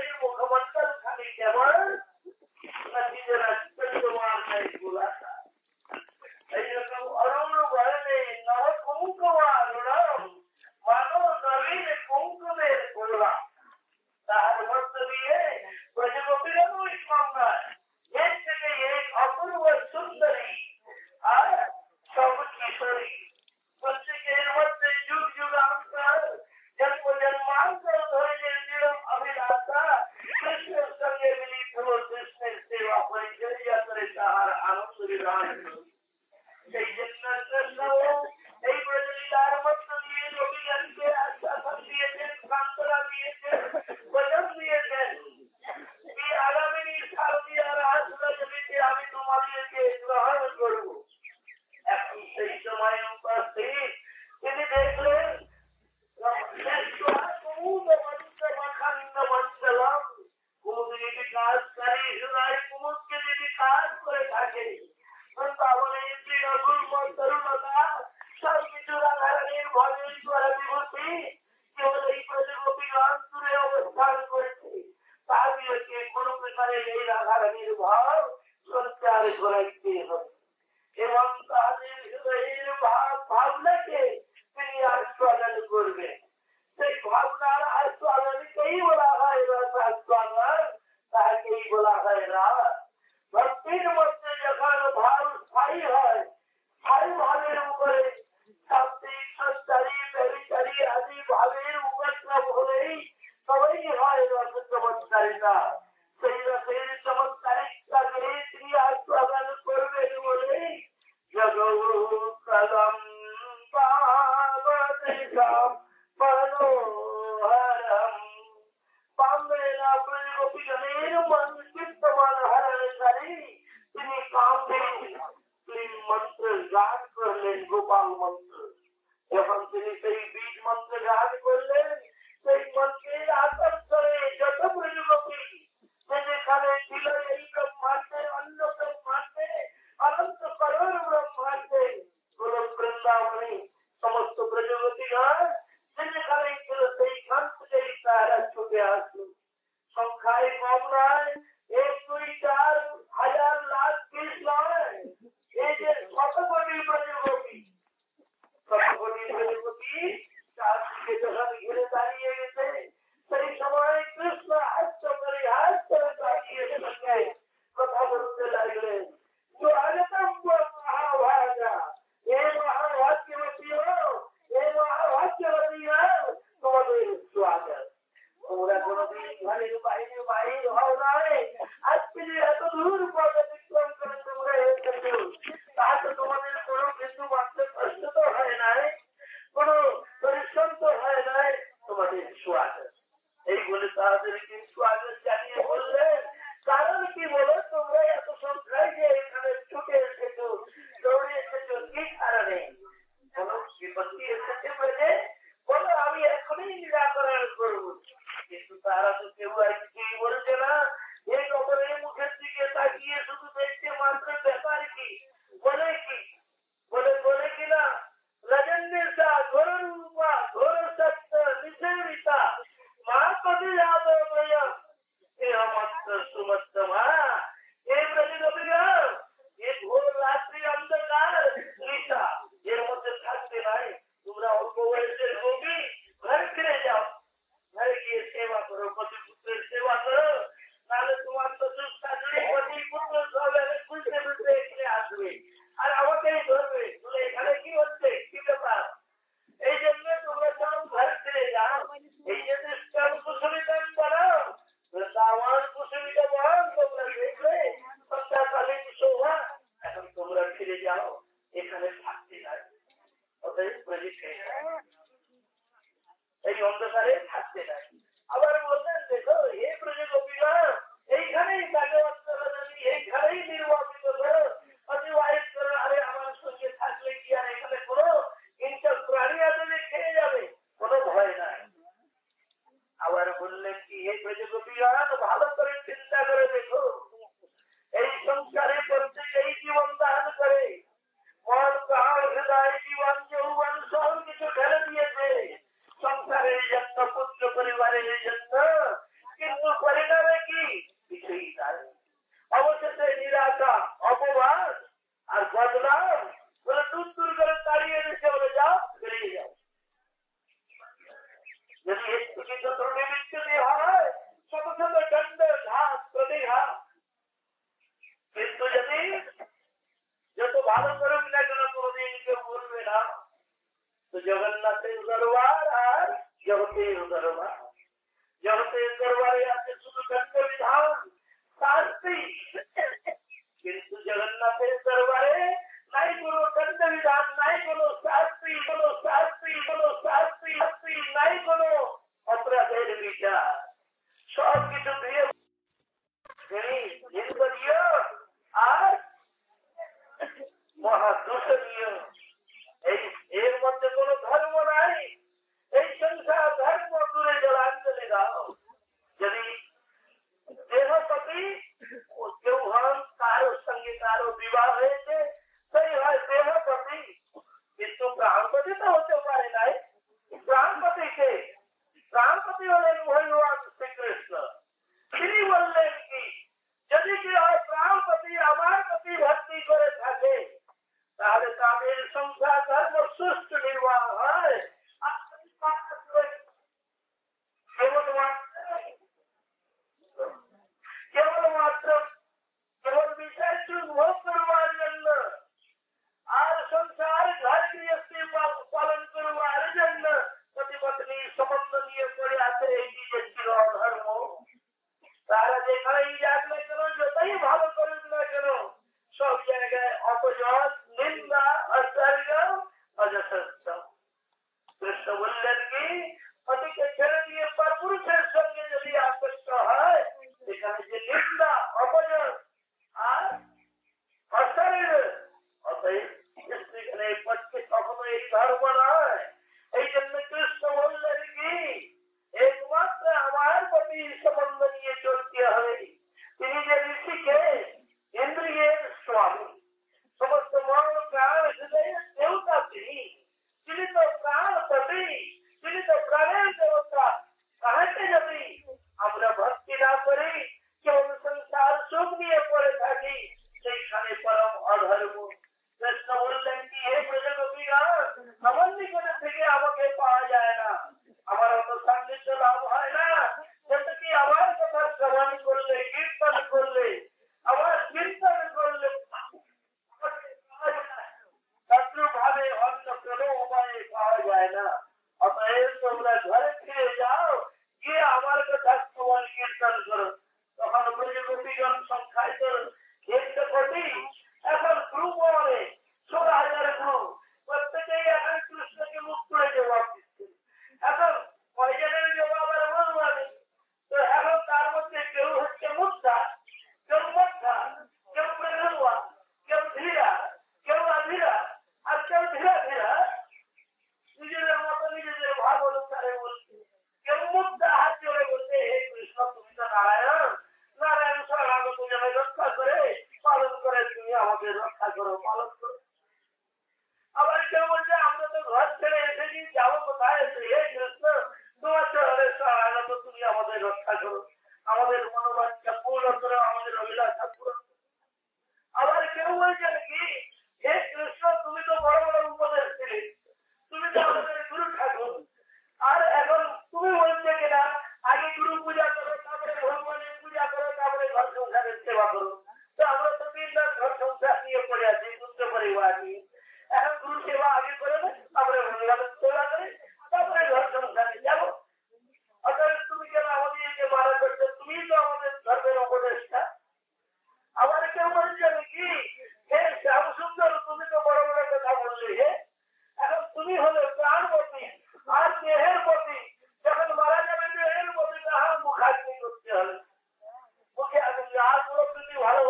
Speaker 3: मुखमंडल खाली केवल नदी चंद्रमान है गुलासा अरुण वर्णे नव कुंकवारुणम मानो नवीन कुंकुमेर गोला তার মধ্য দিয়ে প্রজাপতিরাও ইসলাম এর থেকে এক অপূর্ব সুন্দরী আর সব কিশোরী প্রত্যেকের মধ্যে যুগ যুগান্তর জন্ম জন্মান্তর ধরে যে দৃঢ় অভিলাষা কৃষ্ণের সঙ্গে মিলিত হল কৃষ্ণের সেবা পরিচর্যা করে তাহার আনন্দ বিধান সেই জন্য কৃষ্ণ এই প্রজলীলার মধ্য দিয়ে অভিজ্ঞানকে আশ্বাসন দিয়েছেন সান্ত্বনা দিয়েছেন বচন দিয়েছেন এই আগামী শারদীয়ার আসরজনীতে আমি তোমাদেরকে গ্রহণ করব এখন সেই সময় উপস্থিত তিনি দেখলেন কুমুদিনী বিকাশকারী হৃদয় কুমুদকে যদি কাজ করে থাকে বৃন্দাবনের তৃণমূল তরুণতা সব কিছু রাধারানীর ভজন করে বিভূতি কেবল এই প্রতিগোপীগণ দূরে অবস্থান করেছে তার বিরুদ্ধে কোনো প্রকারে এই রাধারানীর ভাব সঞ্চার করাইতে হবে এবং তাদের হৃদয়ের ভাবনাকে তিনি আস্বাদন করবেন সেই ভাবনার আস্বাদনকেই বলা হয় রসাস্বাদন তাহাকেই বলা হয় রাস ভক্তির মধ্যে যখন ভাব স্থায়ী হয় স্থায়ী ভাবের উপরে শান্তিক সঞ্চারী ব্যবিচারী আদি ভাবের উপক্রম হলেই সবাই হয় রস চমৎকারিতা সেই রসের চমৎকারিতাকে তিনি আস্বাদন করবেন বলেই জগৎ মনোহরম পাবেন আপনার গোপীগণের মন চিত্তমান হরণকারী তিনি কামদেব মন্ত্র গান করলেন গোপাল মন্ত্র যখন তিনি সেই বীজ মন্ত্র গান করলেন সেই মন্ত্রের আকার করে যত প্রযোগী যেখানে ছিল এই ব্রহ্মাণ্ডে অন্য ব্রহ্মাণ্ডে অনন্ত করোড় ব্রহ্মাণ্ডে কোন বৃন্দাবনে সমস্ত প্রযোগীগণ যেখানে ছিল সেইখান থেকেই তারা ছুটে আসলো সংখ্যায় কম নয় 1-2-4 লাখ 30 নয় এই যে শত কোটি প্রযোগী চারদিকে যখন ঘিরে দাঁড়িয়ে গেছে সেই সময় কৃষ্ণ হাস্য করে দাঁড়িয়ে কথা বলতে লাগলেন মহাভাগা এ মহাভাগ্যবতী এ মহাভাগ্যবতী তোমাদের স্বাগত তোমরা কোনদিন ঘরের বাইরে বাহির হও নাই আজকে এত দূর পথ অতিক্রম করে তোমরা এসেছো তাহলে তোমাদের কোনো কিন্তু মাত্র কষ্ট তো হয় নাই কোন পরিশ্রম তো হয় নাই তোমাদের স্বাগত এই বলে তাদেরকে স্বাগত জানিয়ে বললেন কারণ কি বলো তোমরা এত সংখ্যায় যে এখানে ছুটে এসেছো দৌড়ে এসেছো কি কারণে বলো বিপত্তি এসেছে বলে বলো আমি এখনই নিরাকরণ করবো কিন্তু তারা তো কেউ আর কিছুই বলছে না এই কবরের মুখের দিকে তাকিয়ে শুধু দেখছে মাত্র ব্যাপার কি বলে কিনা রজন্যা ঘোর রূপা ঘোর সত্য নিষেবিতা মা কবি যাদবয় এ অমত্ত সুমত্ত মা এই প্রতিগোপীগণ এ ঘোর রাত্রি অন্ধকার নিশা এর মধ্যে থাকতে নাই তোমরা অল্প বয়সের গোপী ঘরে ফিরে যাও ঘরে গিয়ে সেবা করো পতি পুত্রের সেবা করো নাহলে তোমার তো শাশুড়ি পতি পুত্র সব খুঁজতে খুঁজতে এখানে আসবে আর আমাকেই ধরবে বলে এখানে কি হচ্ছে কি ব্যাপার এই জন্য তোমরা সব ঘরে ফিরে যাও এই যে কুসুমিতান করো বৃন্দাবন কুসুমিতা বন তোমরা দেখলে সন্ধ্যাকালীন শোভা এখন তোমরা ফিরে যাও এখানে থাকতে নাই অতএব এই অন্ধকারে থাকতে নাই আবার বললেন দেখো হে প্রযোগীগণ এইখানেই এইখানেই নির্বাচিত করো অতিবাহিত করো আরে আমার সঙ্গে থাকলে কি আর এখানে কোনো হিংসা প্রাণী আসলে খেয়ে যাবে কোনো ভয় নাই আবার বললেন কি হে প্রযোগীগণ ভালো করে চিন্তা করে দেখো এই সংসারে প্রত্যেকেই জীবন দান করে মন প্রাণ হৃদয় জীবন যৌবন সব কিছু ঢেলে দিয়েছে সংসারের জন্য পুত্র পরিবারের জন্য কিন্তু বদলাম বলে দূর করে তাড়িয়ে দিচ্ছে, বলে যাও বেরিয়ে যাও। যদি একটু কিন্তু ত্রুটি বিচ্ছুতি হয় ছোট ছোট দণ্ড ঘাত প্রতিঘাত, কিন্তু যদি যত ভালো করুক না কেন কোনদিন কেউ বলবে না। তো জগন্নাথের দরবার আর জগতের দরবার, জগতের দরবারে আছে শুধু দণ্ড বিধান শাস্তি, কিন্তু জগন্নাথের দরবারে নাই কোনো দণ্ড বিধান, নাই কোনো শাস্তি, কোনো শাস্তি, কোনো শাস্তি, শাস্তি নাই কোনো অপরাধের বিচার, সব কিছু দিয়ে নিন্দনীয় আর মহাদূষণীয়। এর মধ্যে কোন ধর্ম নাই। এই সংসার ধর্ম দূরে জলাঞ্জলি দাও। যদি দেহপতি কেউ হন, কারোর সঙ্গে কারো বিবাহ হয়েছে, সেই হয় দেহপতি, কিন্তু প্রাণপতি তো হতে পারে নাই। প্রাণপতিকে প্রাণপতি হলেন ভগবান শ্রীকৃষ্ণ। তিনি বললেন কি, যদি কি হয় প্রাণপতি আমার প্রতি ভক্তি করে থাকে তাহলে তাদের সংসার ধর্ম সুষ্ঠু নির্বাহ হয়। কেবল বিষয় ভোগ করবার জন্য আর সংসার ঘর গৃহস্থী পালন করবার জন্য পতি পত্নী সম্বন্ধ নিয়ে পড়ে আছে, এই যে ছিল ধর্ম। তারা যেখানেই যাক না কেন, যতই ভালো করুক না কেন, সব জায়গায় অপজয়, নিন্দা, অসর্গ, অযশস্য। কৃষ্ণ বললেন কি, পতিকে ছেড়ে দিয়ে পরপুরুষের সঙ্গে যদি আকৃষ্ট হয়, এখানে যে নিন্দা, অপজয় আর অসর্গ, অতএব স্ত্রীখানে পক্ষে কখনো এই ধর্ম নয়। এই জন্য কৃষ্ণ বললেন কি, একমাত্র আমার প্রতি সম্বন্ধ নিয়ে চলতে হবে। তিনি যে ঋষিকে ইন্দ্রিয়ের স্বামী, সমস্ত মন প্রাণ হৃদয়ের দেবতা, তিনি তো প্রাণপতি, তিনি তো প্রাণের দেবতা। তাহাকে যদি আমরা ভক্তি না করি, কেবল সংসার সুখ নিয়ে পড়ে থাকি, সেইখানে পরম অধর্ম। কৃষ্ণ বললেন কি, হে ব্রজগোপীগণ, আমার নিকটে থেকে আমাকে পাওয়া যায় না, আমার অত সান্নিধ্য লাভ হয় না। কিন্তু কি আমার কথা শ্রবণ করলে, কীর্তন করলে, আমার চিন্তন করলে শত্রুভাবে অন্য কোনো উপায়ে পাওয়া যায় না। অতএব তোমরা ঘরে ফিরে যাও, গিয়ে আমার কথা শ্রবণ কীর্তন করো। তখন ব্রজগোপীগণ সংখ্যায় তো 100 কোটি, এখন গ্রুপ মানে 16,000 গ্রুপ, প্রত্যেকেই এখন কৃষ্ণকে মুখ করে জবাব দিচ্ছে। এখন কয়জনের জবাব আর বলবো আমি। তো এখন তার মধ্যে কেউ হচ্ছে মুদ্রা, কেউ মধ্যা, কেউ প্রেরুয়া, কেউ ধীরা, কেউ আধীরা, আর কেউ ধীরা ধীরা, নিজেদের মতো নিজেদের ভাব অনুসারে বলছে। কেউ মুদ্রা হাত জোড়ে বলছে, হে কৃষ্ণ তুমি তো নারায়ণ, নারায়ণ শরণাগত জনে রক্ষা করে পালন করে, তুমি আমাদের রক্ষা করো, পালন করো। আবার কেউ বলছে, আমরা তো ঘর ছেড়ে এসেছি, যাবো কোথায়? হে কৃষ্ণ তোমার চরণের শরণাগত, তুমি আমাদের রক্ষা করো, আমাদের মনোবাঞ্ছা পূর্ণ করো, আমাদের অভিলাষা পূরণ করো। আবার কেউ বলছেন কি, হে কৃষ্ণ তুমি তো বড় বড় উপদেশ ছিলে, তুমি তো আমাদের গুরু ঠাকুর, আর এখন তুমি বলছে কিনা আগে গুরু পূজা করো, তারপরে ভগবানের পূজা করো, তারপরে ঘর সংসারের সেবা করো। তো আমরা তো 3 লাখ ঘর সংসার নিয়ে পড়ে আছি, পুত্র পরিবার নিয়ে। এখন গুরু সেবা আগে করে না, তারপরে ভগবানের সেবা করে, তারপরে ঘর সংসারে যাবো। অতএব তুমি কেন আমাদেরকে মারা করছো? তুমি তো আমাদের ধর্মের উপদেষ্টা। আবার কেউ বলছেন কি, হে শ্যাম সুন্দর তুমি তো বড় বড় কথা বললে, হে এখন তুমি হলে প্রাণপতি আর দেহের পতি, যখন মারা যাবে দেহের পতি, তাহার মুখাগ্নি করতে হবে। মুখে আর প্রকৃতি ভালো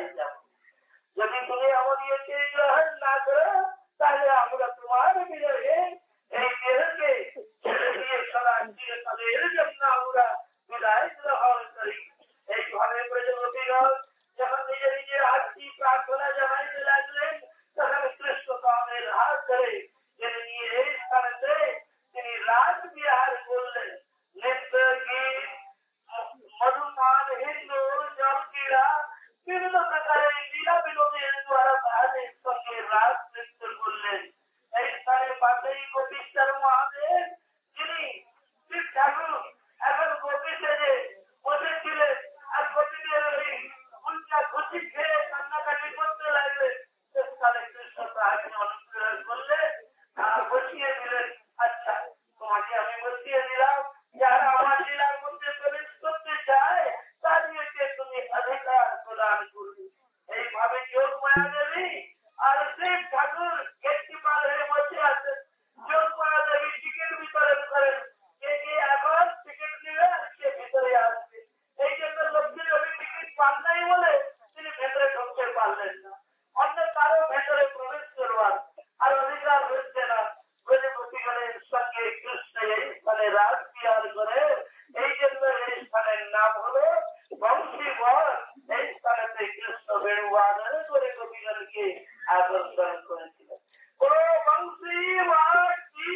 Speaker 3: কোথায় যাবো? যদি তুমি আমাদেরকে গ্রহণ না করো তাহলে আমরা তোমার বিরহে এই দেহকে ছেড়ে দিয়ে সারা চিরকালের জন্য আমরা বিদায় গ্রহণ করি। এইভাবে প্রজাপতিগণ যখন নিজের নিজের হাতটি প্রার্থনা জানাইতে লাগলেন তখন কৃষ্ণকামের হাত ধরে জেনে নিয়ে এই স্থানেতে তিনি রাজ বিহার করলেন। নৃত্য গীত মধুমান হিন্দু জল ক্রীড়া বিভিন্ন প্রকারের লীলা বিনোদের দ্বারা তাহাদের সঙ্গে রাজ নৃত্য করলেন। এই স্থানে পাশেই গোপীশ্বর মহাদেব যিনি শিব ঠাকুর এখন গোপী সেজে বসেছিলেন আর গোপীদের ওই উল্টা খুশি খেয়ে কান্নাকাটি করতে লাগলেন। সেখানে কৃষ্ণ তাহাকে অনুগ্রহ করলেন আর বসিয়ে দিলেন। আচ্ছা, তোমাকে আমি বসিয়ে দিলাম, যারা আমার লীলার মধ্যে প্রবেশ করতে চায় তাদেরকে তুমি অধিকার প্রদান করবে। এইভাবে যোগ মায়া দেবী আর শিব ঠাকুর একটি পার হয়ে বসে আছেন। যোগ মায়া দেবী টিকিট বিতরণ করেন, কে এখন টিকিট নিবে আর কে ভিতরে আসবে। এই জন্য লক্ষ্মী দেবী টিকিট পান নাই বলে তিনি ভেতরে ঢুকতে পারলেন না। অন্য কারো ভেতরে প্রবেশ করবার আর অধিকার হচ্ছে না। প্রজাপতিগণের সঙ্গে কৃষ্ণ এই স্থানে রাজ বিহার করে। এই জন্য এই স্থানের নাম হলো বংশীবন। এই স্থানেতে কৃষ্ণ বেণুবাদন করে গোপীগণকে আকর্ষণ করেছিলেন। ও বংশীবন কি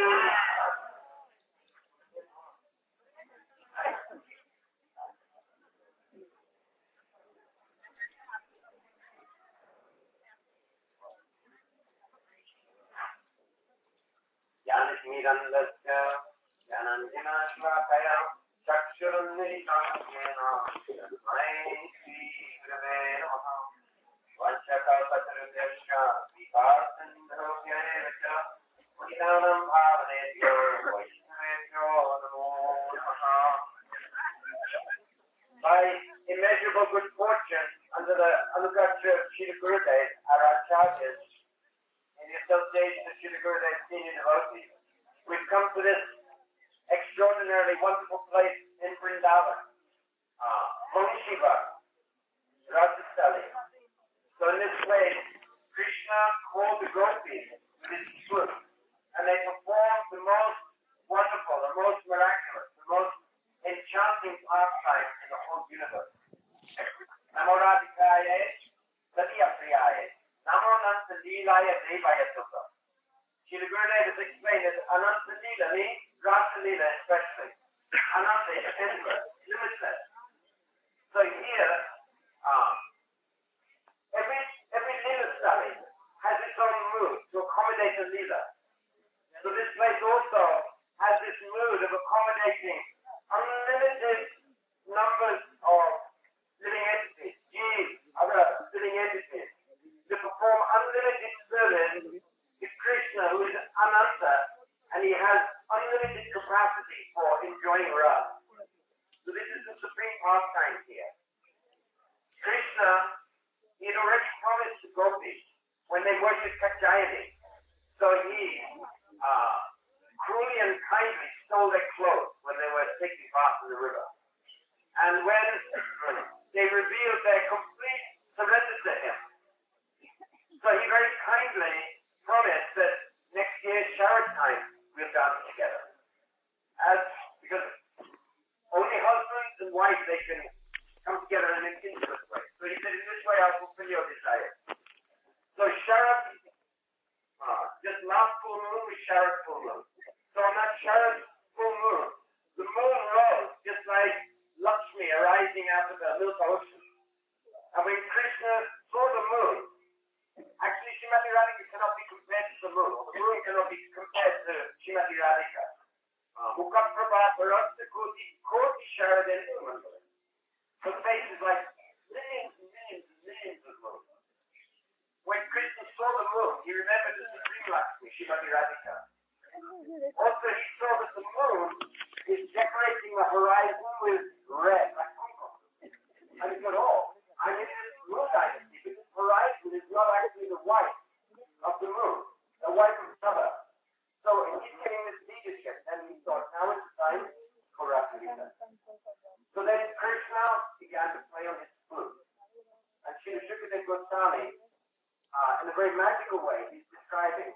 Speaker 6: ज्ञानतिमिरन्दस्य ज्ञानाञ्जनाश्लाकया चक्षुरुन्मिलितं तस्मै श्रीगुरवे नमः। वंशकल्पतरुभ्यश्च विकाससिन्धुभ्येव च पतितानां पावनेभ्यो वैष्णवेभ्यो नमो नमः। By immeasurable good fortune, under the anugrah of Srila Gurudev, our acharyas, in the association of Srila Gurudev senior devotees, we've come to this extraordinarily wonderful place in Vrindavan, Vangshiva, Rajastali. So in this place, Krishna called the gopis with his flute, and they performed the most wonderful, the most miraculous, the most enchanting pastime in the whole universe. Namo Radhikaye, Satiyapriyaye, Namo Ananta Leelaya Devaya Sutta. Srila Gurudev has explained that Ananta Leela means Rasa Leela especially. Ananta is endless, limitless. So here, every Leela study has its own mood to accommodate the Leela. So this place also has this mood of accommodating unlimited numbers of living entities, jeeves, other living entities, to perform unlimited service to Krishna, who is Ananta, and he has unlimited capacity for enjoying Rasa. So this is the supreme pastime here. Krishna, he had already promised the gopis when they worshipped Katyayani. So he cruelly and kindly stole their clothes when they were taking bath in the river. And when they revealed their complete surrender to him, so he very kindly promised that next year, Sharad time, we'll dance together. Because only husbands and wives, they can come together in an intimate way. So he said, in this way I'll fulfill your desire. So Sharad, just last full moon was Sharad full moon. So on that Sharad full moon, the moon rose just like Lakshmi arising out of the Milka Ocean. And when Krishna saw the moon, actually Srimati Radhika cannot be compared to the moon. The moon cannot be compared to Srimati Radhika. Mukaprabha Parasta Koti Sharad. So the face is like millions and millions and millions of moons. When Krishna saw the moon, he remembered the Supreme Lakshmi, Srimati Radhika. Also, he saw that the moon is decorating the horizon with red, like kumkum. And he thought, oh, I'm in this moon dynasty, but this horizon is not actually the white of the moon, the white of summer. So he's getting this leadership, and he thought, now it's time for Rasalila. So then Krishna began to play on his flute. And Srila Goswami, in a very magical way, he's describing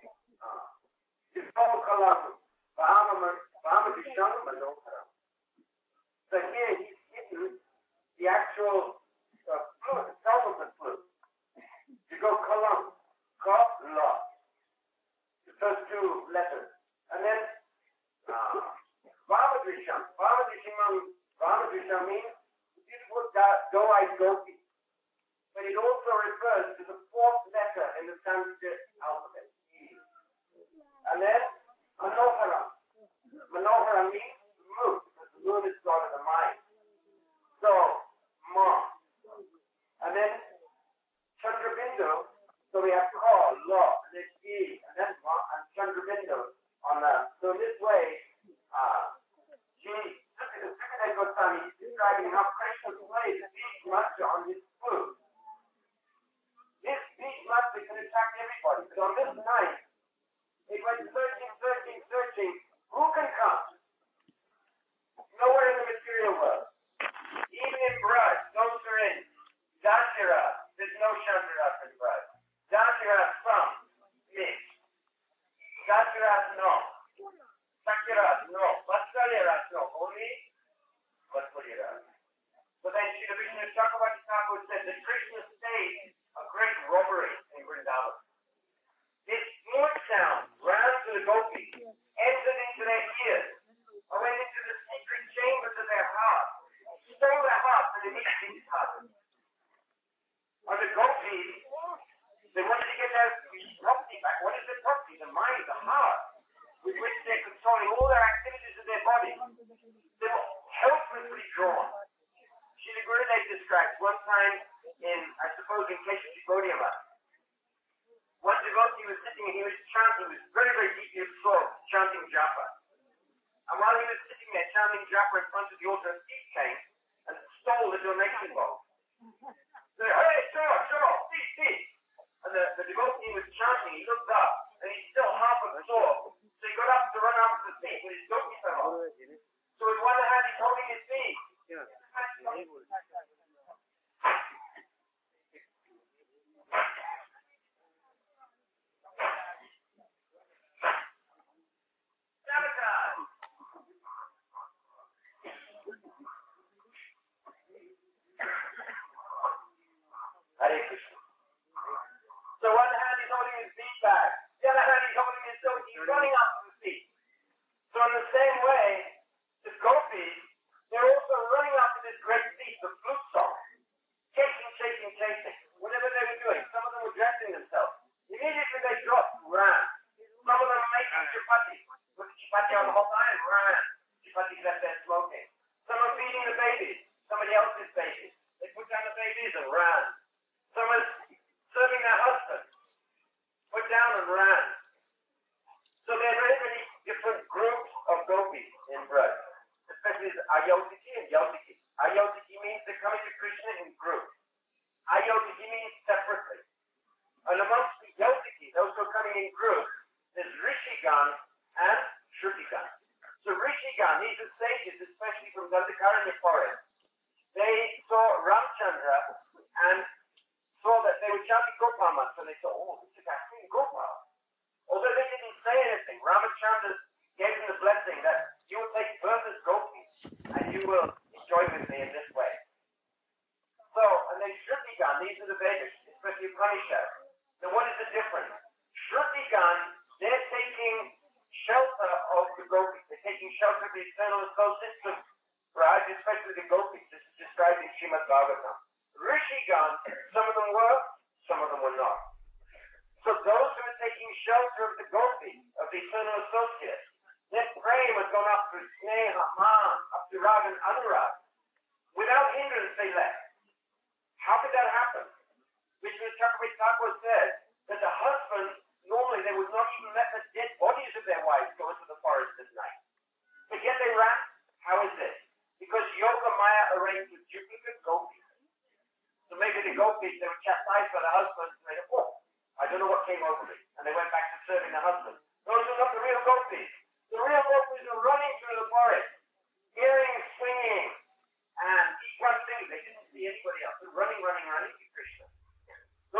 Speaker 6: so here he's hidden the actual flute, itself of the flute. You go kalam, ka, la, the first two letters. And then Vamadrisham. Vamadrisham means beautiful doe-eyed gopi. But it also refers to the fourth letter in the Sanskrit alphabet, E. And then Manoharam. Manoharam means moon, because the moon is god of the mind. So, Ma. And then Chandrabindu, so we have Ka, La, and then E, and then Ma, and Chandrabindu on the, so this way, Sukadeva Goswami is describing how Krishna plays the beach mantra on his flute. This beach mantra can attract everybody, but on this night, it went searching, who can come? Nowhere in the material world. Even in Braj, those are in Dashira, there's no Chandra in Braj. Dashira, some, mix. Dashira, no. Sakira, no. Vatsalira, no. Only Vatsalira. So then Srila Vishnu Chakravarti Thakur said that Krishna staged a great robbery in Vrindavan. This smooth sound ran to the gopis, entered into their ears, and went into the secret chambers of their hearts, stole their hearts and immediately departed. And the gopis, they wanted to get their property back. What is the property? The mind, the heart, with which they're controlling all their activities of their body. They were helplessly drawn. Srila Gurudev describes one time in, I suppose, in Keshaji Gaudiya. One devotee was sitting and he was chanting, he was very, very deeply absorbed, chanting japa. And while he was sitting there chanting japa in front of the altar, a thief came and stole the donation box. He said, hey, sure, thief. And the devotee was chanting, he looked up, and he's still half absorbed. So he got up to run after the thief, but his donkey fell off. So with one hand he's holding his thief. Hare Krishna. So one hand he's holding his bead bag, the other hand he's holding his donkey, he's running after the thief. So in the same way, the gopis, they're also running after this great thief, the flute song, chasing. Whatever they were doing, some of them were dressing themselves. Immediately they dropped, ran. Some of them were making chapati, put the chapati on the hot iron, ran. Chapati left there smoking. Some are feeding the babies, somebody else's babies. They put down the babies and ran. Some are serving their husbands, put down and ran. So there are very many different groups of gopis in Braj, especially the Ayodhiki and Yodhiki. Ayodhiki means they're coming to Krishna in groups. Ayodhiki means separately. And amongst the Yodhiki, those who are coming in groups, there's Rishigan and Shrutigan. So Rishigan, these are sages, especially from Dandakaranya forest. They saw Ramchandra and saw that they were chanting Gopal mantra, and they thought, oh, this is actually Gopal. Although they didn't say anything, Ramachandra gave them the blessing that you will take birth as gopis and you will enjoy with me in this way. So, and then Shrutigan, these are the Vedas, especially Upanishads. Now what is the difference? Shrutigan, they're taking shelter of the gopis. They're taking shelter of the eternal soul system, right? Especially the gopis. This is described in Srimad Bhagavatam. Rishigan, some of them were, some of them were not. So those who are taking shelter of the gopis, of the eternal associates, their praying has gone up through Sneha, Man, up to Rag and Anurag. Without hindrance, they left. How could that happen? Vishnu Chakravarti Thakur said that the husbands, normally they would not even let the dead bodies of their wives go into the forest at night. But yet they ran. How is this? Because Yoga Maya arranged with duplicate gopis. So maybe the gopis, they were chastised by the husbands and they said, oh, I don't know what came over me. And they went back to serving the husband. Those are not the real gopis. The real gopis are running through the forest, hearing, singing, and each one thing, they didn't see anybody else. They're running to Krishna. So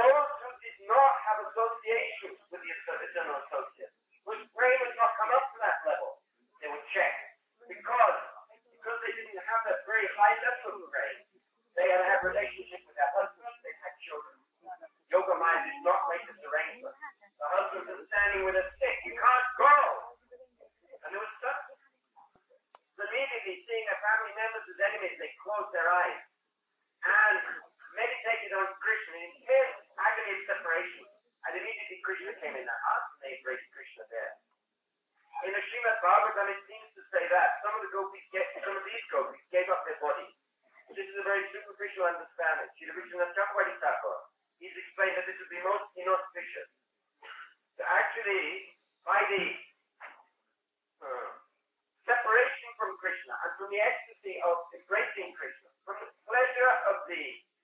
Speaker 6: yoga mind did not make this arrangement. The husband was standing with a stick. You can't go. And there was such. Immediately seeing their family members as enemies, they closed their eyes and meditated on Krishna in his agony of separation. And immediately Krishna came in their hearts and they embraced Krishna there. In the Srimad Bhagavatam, it seems to say that some of these gopis gave up their body. This is a very superficial understanding. Srila Vishwanath Chakravarti Thakur, he's explained that this would be most inauspicious. So actually, by the separation from Krishna and from the ecstasy of embracing Krishna, from the pleasure of the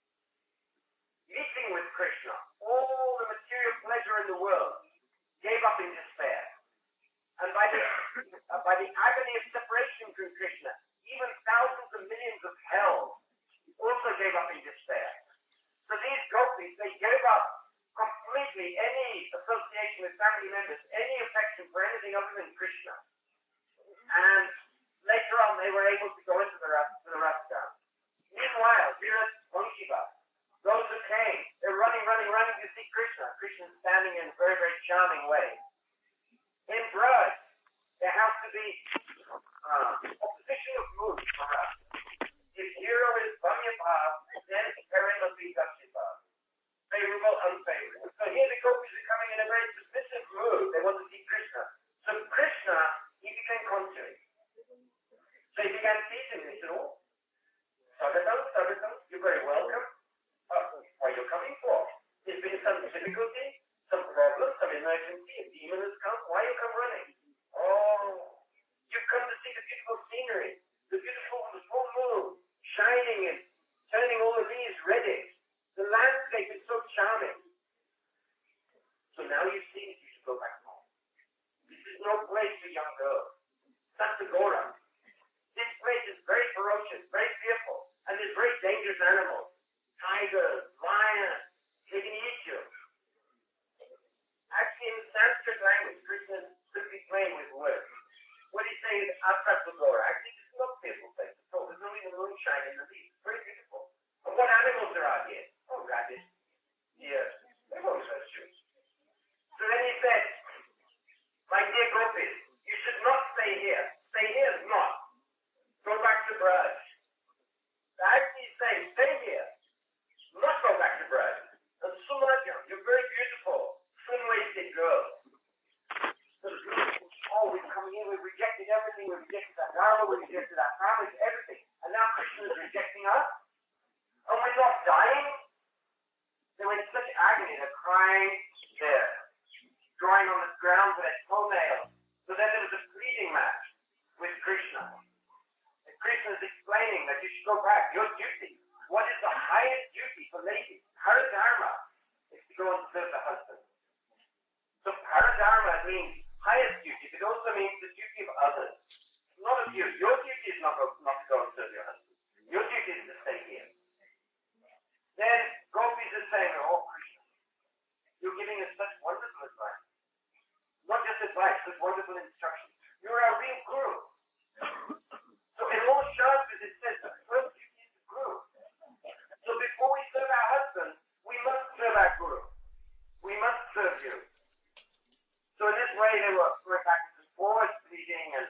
Speaker 6: meeting with Krishna, all the material pleasure in the world gave up in despair. And by the agony of separation from Krishna, even thousands of millions of hells also gave up in despair. So these gopis, they gave up completely any association with family members, any affection for anything other than Krishna. And later on, they were able to go into the Rasa dance. Meanwhile, Virat Vanshiva, those who came, they're running to see Krishna. Krishna's standing in a very, very charming way. In Braj, there has to be opposition of moods for us. If hero is Vanyabhav, then Karen must be Dakshipav. Favorable, unfavorable. So here the gopis are coming in a very submissive mood. They want to see Krishna. So Krishna, he became contrary. So he began teaching. He said, oh, Sagatam, you're very welcome. What are you coming for? There's been some difficulty, some problem, some emergency. A demon has come. Why you come running? Oh, you've come to see the beautiful scenery, the full moon, shining and turning all the leaves reddish. The landscape is so charming. So now you see it, you should go back home. This is no place for young girls. Santagora. This place is very ferocious, very fearful, and there's very dangerous animals. Tigers, lions, they can eat you. Actually, in Sanskrit language, Krishna is simply playing with words. What he's saying is Asatagora. Actually, this is not a fearful place at all. There's only the moonshine in the leaves. Very beautiful. And what animals are out here? Oh, rabbits, deer, they've always had shoes. So then he said, my dear gopis, you should not stay here. Stay here is not. Go back to Braj. Actually he's saying, stay here. Not go back to Braj. And Sumadya, you're very beautiful, thin-waisted girl. Oh, we've come here, we've rejected everything, we've rejected our dharma, we've rejected our families, everything. And now Krishna is rejecting us? And we're not dying? They were in such agony, they're crying there, drawing on the ground with their toenails. So then there was a pleading match with Krishna. And Krishna is explaining that you should go back. Your duty. What is the highest duty for ladies? Paradharma is to go and serve the husband. So paradharma means highest duty. It also means the duty of others. Not of you. Your duty is not to go and serve your husband. Your duty is to stay here. Then gopis are saying, oh Krishna, you're giving us such wonderful advice. Not just advice, but wonderful instructions. You're our real guru. So in all Shastras it says the first duty is the guru. So before we serve our husband, we must serve our guru. We must serve you. So in this way they were back and forth, pleading, and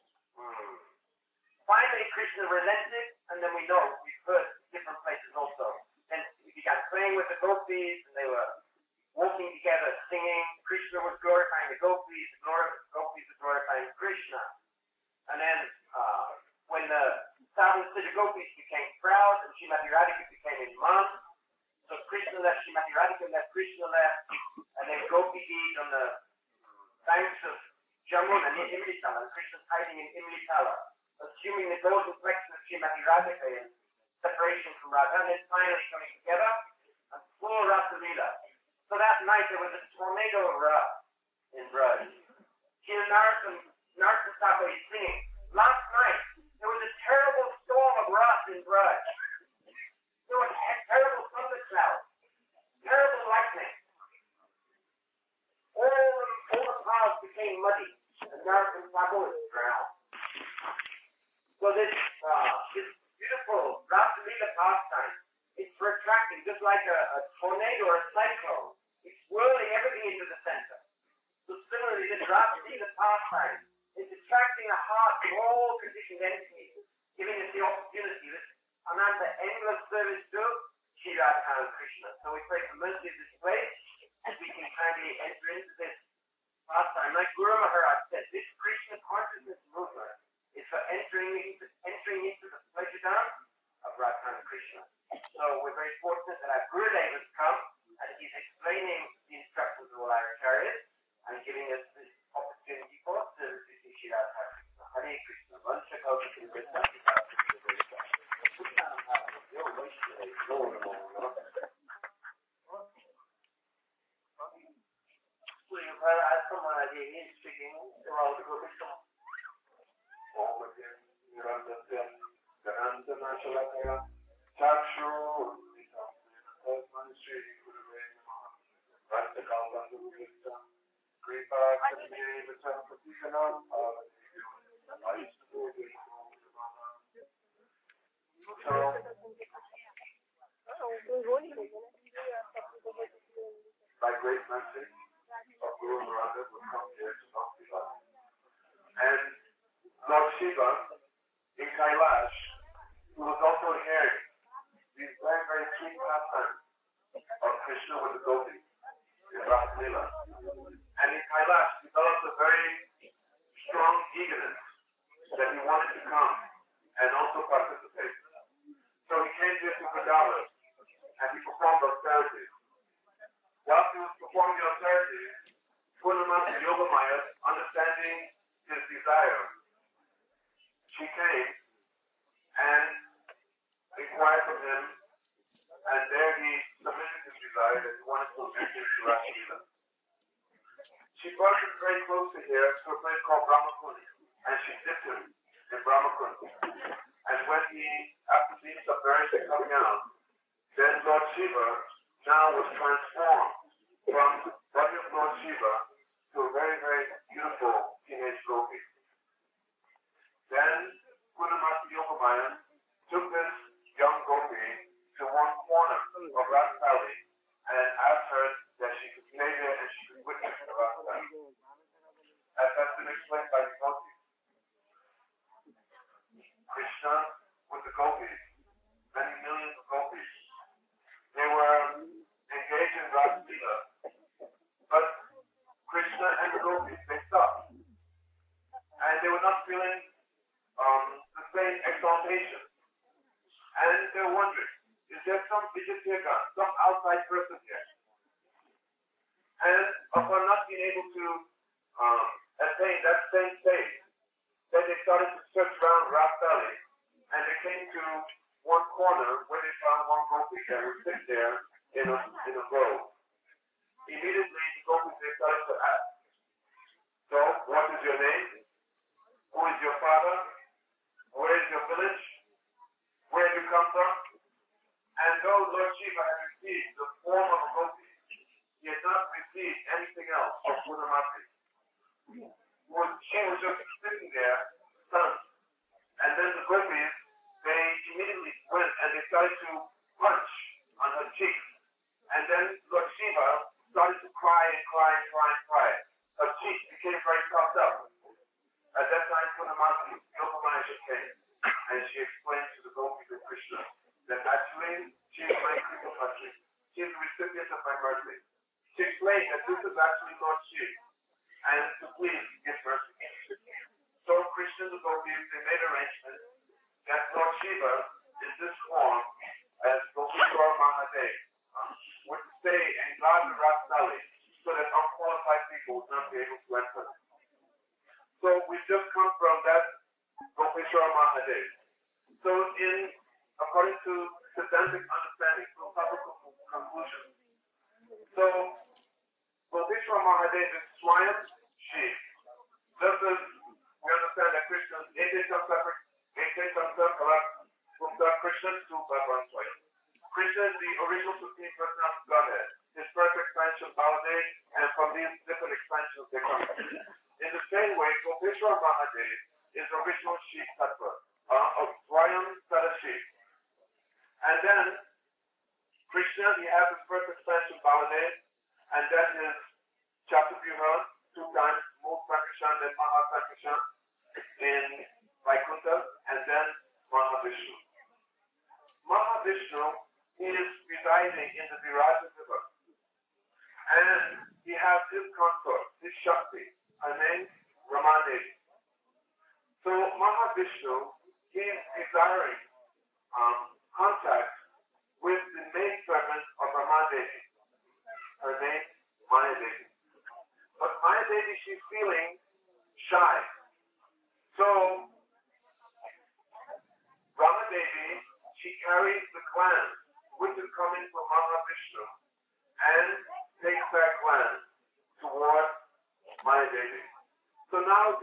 Speaker 6: finally Krishna relented, and then we know, we've heard different places also. And he began playing with the gopis, and they were walking together, singing. Krishna was glorifying the gopis were glorifying Krishna. And then when the Sadhu Gopis became proud, and Srimati Radhika became his mom, so Krishna left, Srimati Radhika left, Krishna left, and then Gopi died on the banks of Jamuna near Imlitala, and Krishna's hiding in Imlitala, assuming the golden flexion of Srimati Radhika in separation from Radha, and then finally coming together and full Rasa Leela. So that night there was a tornado of Rasa in Braj. Here Narsan Thakur is singing. Last night there was a terrible storm of Rasa in Braj. There was a terrible thundercloud, terrible lightning. All the clouds became muddy, and Narsan Thakur was drowned. So this beautiful Rasa Leela pastime, it's protracting just like a tornado or a cyclone. Maharaj said, this Krishna consciousness movement is for entering into the pleasure dance of Radharani Krishna. So we're very fortunate that our Gurudev has come and he's explaining the instructions of all our acharyas and giving us this opportunity for us to receive Shri Radha Krishna. Hare Krishna. Vansha Kausa Krishna. You've heard someone speaking about the Krishna. By great mercy of Guru Narada would come here to Bhakti. And Lord Shiva in Kailash, who was also hearing these very, very sweet pastimes of Krishna with the gopis in Rasa Leela. And in Kailash developed a very strong eagerness that he wanted to come and also participate. So he came here to Vrindavan and he performed austerities. While he was performing the austerities, Purnamati Yogamaya, understanding his desire, she came and inquired from him, and there he submitted his desire that he wanted to enter into Rasa Leela. She brought him very close to here to a place called Brahmakundi, and she dipped him in Brahmakundi. And when he, after being submerged and coming out, then Lord Shiva now was transformed from body of Lord Shiva to a very, very beautiful teenage gopi. Then Purnamati Yogamaya took this young gopi to one corner of Rasa Valley and asked her that she could stay there and she could witness the Rasa Valley. As has been explained by the gopis. Krishna with the gopis, many millions of gopis, they were engaged in Rasa Leela. But Krishna and the gopis, they stopped. And they were not feeling the same exaltation. And they're wondering, is there some Vijayatyaga, some outside person here? And upon not being able to attain that same state, then they started to search around Rasa Valley, and they came to one corner where they found one gopi that was sitting there in a grove. Immediately, the gopis, they started to ask, so, what is your name? Who is your father? Where is your village? Where do you come from? And though Lord Shiva had received the form of a gopi, he had not received anything else from Purnamati. She was just sitting there, stunned. And then the gopis, they immediately went and they started to punch on her cheeks. And then Lord Shiva started to cry and cry and cry and cry. Her cheeks became very puffed up. At that time, Purnamati Yogamaya came and she explained to the gopis of Krishna that actually she is my Krishna Patri. She is the recipient of my mercy. She explained that this is actually Lord Shiva and to please give mercy. So Krishna and the gopis, they made arrangements that Lord Shiva in this form as Gopishwar Mahadev would stay and guard the Rasa Valley so that unqualified people would not be able to enter. So we just come from that Gopishwar Mahadev. So according to Siddhantic understanding, philosophical conclusion. So Gopishwar Mahadev is Swayam Shiv. Just as we understand that Krishna is Krishna to Bhagavan Swayam. Krishna is the original Supreme Personality of Godhead. His first expansion, Baladev, and from these different expansions they come. In the same way, Gopishwar Mahadev is original Shiv Tattva of Swayam Sadashiv. And then Krishna, he has his first expansion, Baladev, and then his Chatuvyuha, 2 times, Mool Sankishan and Mahasankishan in Vaikuntha, and then Mahavishnu. Mahavishnu is residing in the Viraja River. And he has his consort, his Shakti. Her name Ramadevi. So Mahavishnu is desiring contact with the maid servant of Ramadevi. Her name, Mayadevi. But Mayadevi, she's feeling shy. So Ramadevi, she carries the gland, which is coming from Mahavishnu, and takes that gland toward Mayadevi. So now